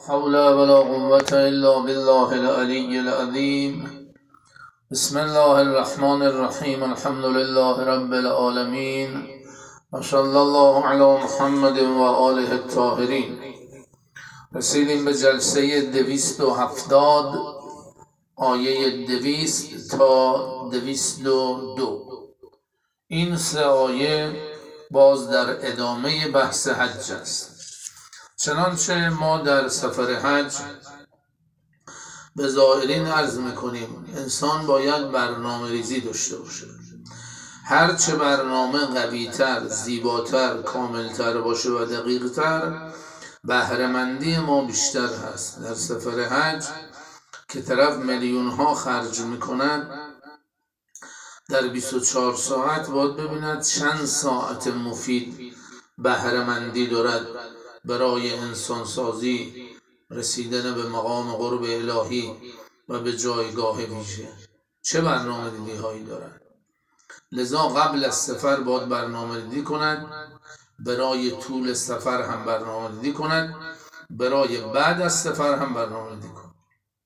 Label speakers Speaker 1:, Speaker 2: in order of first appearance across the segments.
Speaker 1: حول ولا قوة إلا بالله العلي العظيم. بسم الله الرحمن الرحیم. الحمد لله رب العالمین و صلی الله علی محمد و آله الطاهرین. رسیدیم به جلسه 270 آیه 200 تا 202. این سه آیه باز در ادامه بحث حج است. چنانچه ما در سفر حج به زائرین عرض میکنیم انسان باید برنامه ریزی داشته باشه. هرچه برنامه قویتر، زیباتر، کاملتر باشه و دقیقتر، بهره‌مندی ما بیشتر هست. در سفر حج که طرف میلیون ها خرج میکند، در 24 ساعت باید ببیند چند ساعت مفید بهره‌مندی دارد برای انسانسازی، رسیدن به مقام قرب الهی و به جایگاه ویژه. چه برنامه ریزی هایی دارد. لذا قبل از سفر باید برنامه ریزی کند، برای طول سفر هم برنامه ریزی کند، برای بعد از سفر هم برنامه ریزی کند.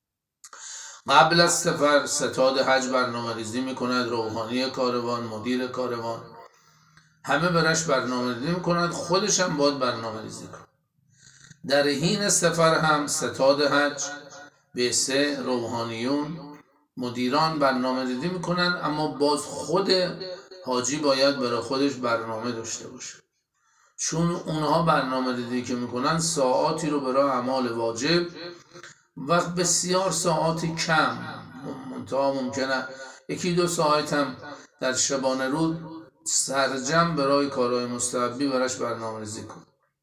Speaker 1: قبل از سفر ستاد حج برنامه ریزی میکند، روحانی کاروان، مدیر کاروان، همه برش برنامه ریزی میکند، خودش هم باید برنامه ریزی کند. در حین سفر هم ستاد حج، بعثه، روحانیون، مدیران برنامه ریزی میکنن، اما باز خود حاجی باید برای خودش برنامه داشته باشه، چون اونها برنامه ریزی که میکنن ساعاتی رو برای اعمال واجب و بسیار ساعات کم، منتها ممکنه 1-2 ساعت هم در شبانه روز سرجم برای کارهای مستحبی براش برنامه ریزی کن.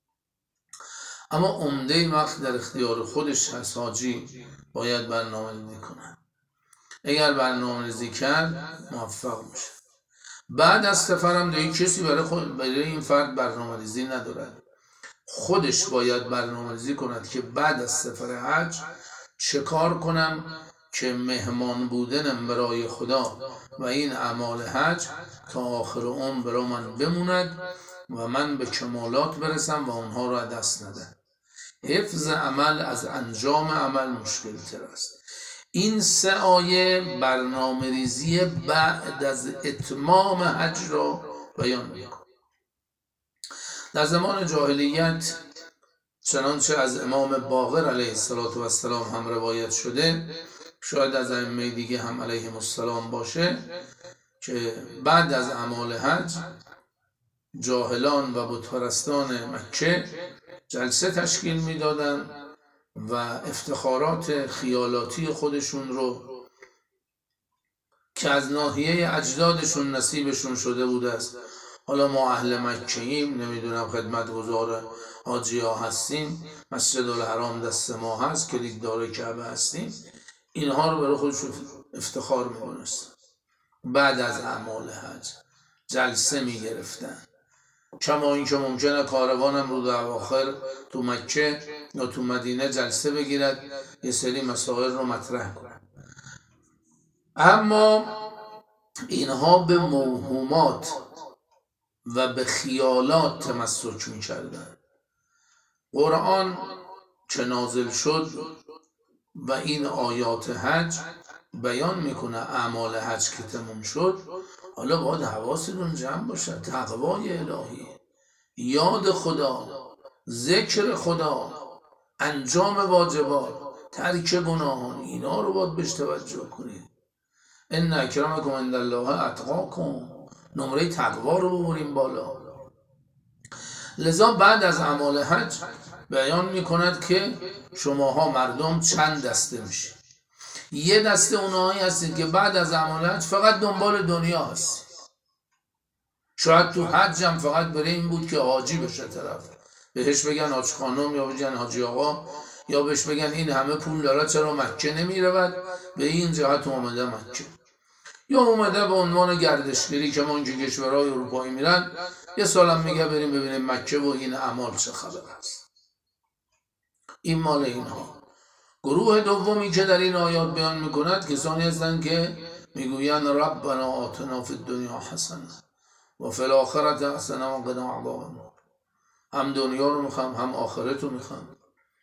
Speaker 1: اما عمده وقت در اختیار خودش هست. حاجی باید برنامه ریزی کنه. اگر برنامه ریزی کرد موفق میشه. بعد از سفر هم دیگه کسی برای این فرد برنامه ریزی ندارد. خودش باید برنامه ریزی کند که بعد از سفر حج چه کار کنم که مهمان بودنم برای خدا و این اعمال حج تا آخر عمر برای من بموند و من به کمالات برسم و اونها را دست ندم. حفظ عمل از انجام عمل مشکل تر است. این سه آیه برنامه ریزی بعد از اتمام حج را بیان می‌کند. در زمان جاهلیت چنانچه از امام باقر علیه السلام هم روایت شده، شاید از ائمه دیگه هم علیهم السلام باشه، که بعد از اعمال حج جاهلان و بتپرستان مکه جلسه تشکیل میدادن و افتخارات خیالاتی خودشون رو که از ناحیه اجدادشون نصیبشون شده بوده است، حالا ما اهل مکه‌ایم، نمیدونم خدمتگزار حاجی ها هستیم، مسجد الحرام دست ما هست، کلیددار کعبه هستیم، اینها رو برای خودشون افتخار میدونست. بعد از اعمال حج جلسه میگرفتن، کما این که ممکنه کاروانم رو در آخر تو مکه یا تو مدینه جلسه بگیرد، یه سری مسائل رو مطرح کنند. اما اینها به موهومات و به خیالات تمسک می کردن. قرآن که نازل شد و این آیات حج بیان میکنه اعمال حج که تموم شد، حالا باید حواستون جمع باشه. تقوای الهی، یاد خدا، ذکر خدا، انجام واجبات، ترک گناهان، اینا رو باید بهش توجه کنید. ان اکرمکم عند الله اتقاکم، نمره تقوا رو ببریم بالا. لذا بعد از اعمال حج بیان میکند که شماها مردم چند دسته میشه. یه دسته اونهایی هستید که بعد از اعمال حج فقط دنبال دنیا هستید. شاید تو حج هم فقط برای این بود که حاجی بشه طرف، بهش بگن حاج خانم یا بگن حاجی آقا، یا بهش بگن این همه پول داره چرا مکه نمیرود، به این جهت اومده مکه. یا اومده به عنوان گردشگری که ما اینجا کشورهای اروپایی میرن، یه سالم میگه بریم ببینیم مکه و این اعمال چه خبر است. این مال اینها. گروه دومی که در این آیات بیان میکند کسانی هستند که میگویند ربنا آتنا فی الدنیا حسنه و فی الاخره حسنه و قنا عذاب النار. هم دنیا رو میخوام هم آخرت رو میخوام.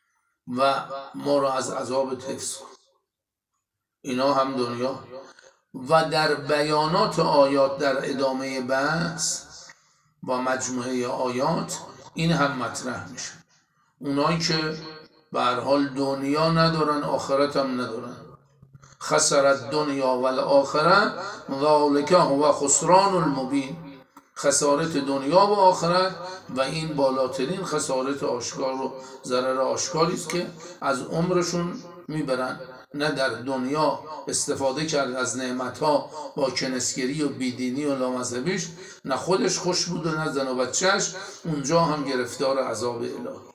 Speaker 1: و ما را از عذاب حفظ کن. اینا هم دنیا. و در بیانات آیات در ادامه بحث با مجموعه آیات این هم مطرح میشه. اونایی که به هر حال دنیا ندارن آخرت هم ندارن، خسرت دنیا و الاخره ذالک هو خسران المبین، خسارت دنیا و آخرت و این بالاترین خسارت آشکار و ضرر آشکاری است که از عمرشون میبرن. نه در دنیا استفاده کرد از نعمتها با کنسگری و بیدینی و لامذهبیش، نه خودش خوش بود و نه زن و بچهش، اونجا هم گرفتار عذاب الهی.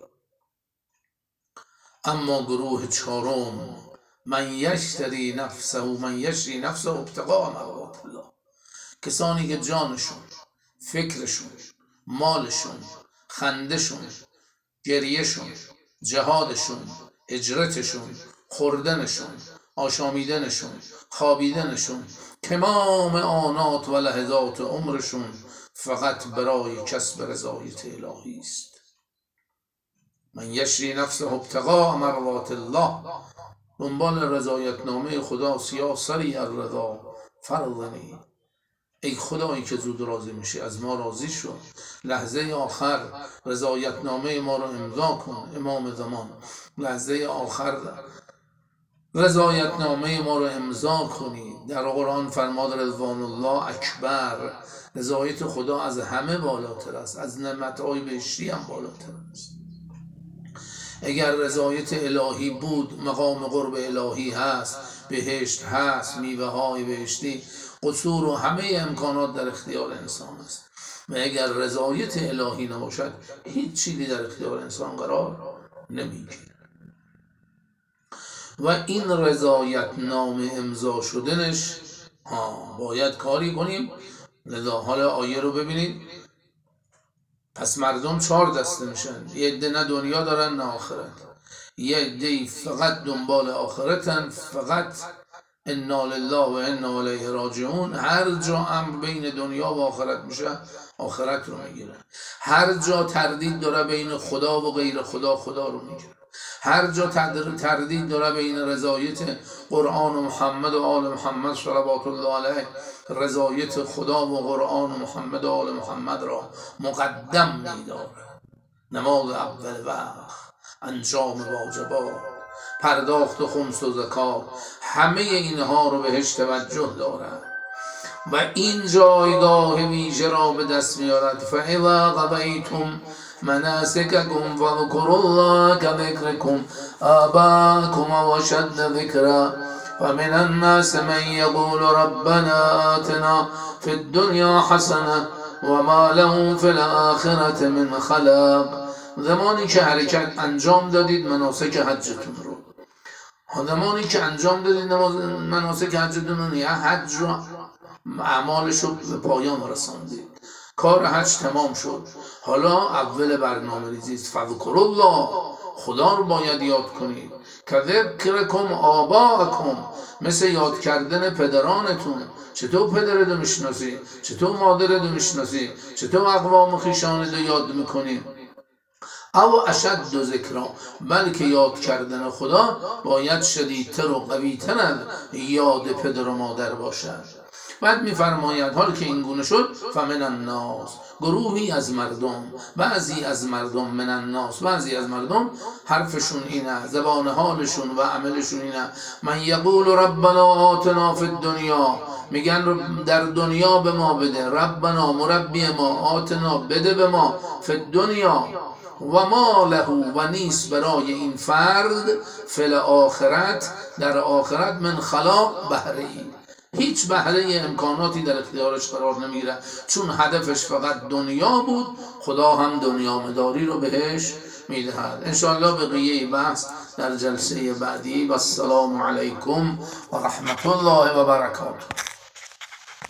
Speaker 1: اما گروه چهارم، من یشتری نفسه ابتغاء مرضات الله، کسانی که جانشون، فکرشون، مالشون، خندشون، گریهشون، جهادشون، هجرتشون، خوردنشون، آشامیدنشون، خوابیدنشون، تمام آنات و لحظات عمرشون فقط برای کسب رضایت الهی است. من یشری نفسه ابتغاء مرضات الله، دنبال رضایتنامه خدا، سیاه سری الرضا فرضنی، ای خدایی که زود راضی میشی، از ما راضی شو، لحظه آخر رضایتنامه ما رو امضا کن امام زمان، لحظه آخر رضایتنامه ما رو امضا کنی. در قرآن فرماد رضوان الله اکبر، رضایت خدا از همه بالاتر است، از نعمتهای بهشتی هم بالاتر است. اگر رضایت الهی بود، مقام قرب الهی هست، بهشت هست، میوه های بهشتی، قصور و همه امکانات در اختیار انسان است. و اگر رضایت الهی نباشد، هیچ چیزی در اختیار انسان قرار نمیگیره. و این رضایت نامه امضا شدنش باید کاری کنیم. لذا حالا آیه رو ببینید. پس مردم 4 دسته میشن، یه عده نه دنیا دارن نه آخرت، یه عده فقط دنبال آخرتن، فقط انا لله و انا الیه راجعون. هر جا امر بین دنیا و آخرت میشه آخرت رو میگیره، هر جا تردید داره بین خدا و غیر خدا، خدا رو میگیره، هر جا تردید داره بین رضایت قرآن و محمد و آل محمد صلوات الله علیه، رضایت خدا و قرآن و محمد و آل محمد را مقدم میداره. نماز اول وقت، انجام واجبات، پرداخت خمس و زکات، همه اینها رو بهش توجه دارد و این جایگاه ویژه را به دست میارد. فاذا قضیتم مناسککم فاذکروا الله کذکرکم آباءکم واشد ذکرا فمن الناس من یقول ربنا آتنا فی الدنیا حسنه وما لهم فی الآخرة من خلاق. زمانی که حرکت انجام دادید مناسک حجتون رو، زمانی که انجام دادید مناسک حجتون رو، یا حج رو اعمالش رو به پایان رساندید، کار حج تمام شد، حالا اول برنامه ریزی فذکروا الله، خدا رو باید یاد کنید. کذکرکم آباءکم، مثل یاد کردن پدرانتون. چطور پدرت رو میشناسی؟ چطور مادرت رو میشناسی؟ چطور اقوام خویشانت رو یاد میکنی؟ او اشد ذکرا، بلکه یاد کردن خدا باید شدیدتر و قویتر از یاد پدر و مادر باشد. بعد میفرماید حال که این گونه شد، فمن الناس، گروهی از مردم، بعضی از مردم، من الناس، بعضی از مردم حرفشون اینه، زبان حالشون و عملشون اینه، من یقول ربنا آتنا فی الدنیا، میگن در دنیا به ما بده، ربنا مربی ما، آتنا بده به ما، فی الدنیا، و ما له، و نیست برای این فرد، فی الاخرت، در آخرت، من خلاق، بهره ای، هیچ بهره امکاناتی در اختیارش قرار نمیگیره، چون هدفش فقط دنیا بود. خدا هم دنیا مداری رو بهش میدهد. انشاءالله بقیه بحث در جلسه بعدی. و السلام علیکم و رحمت الله و برکاته.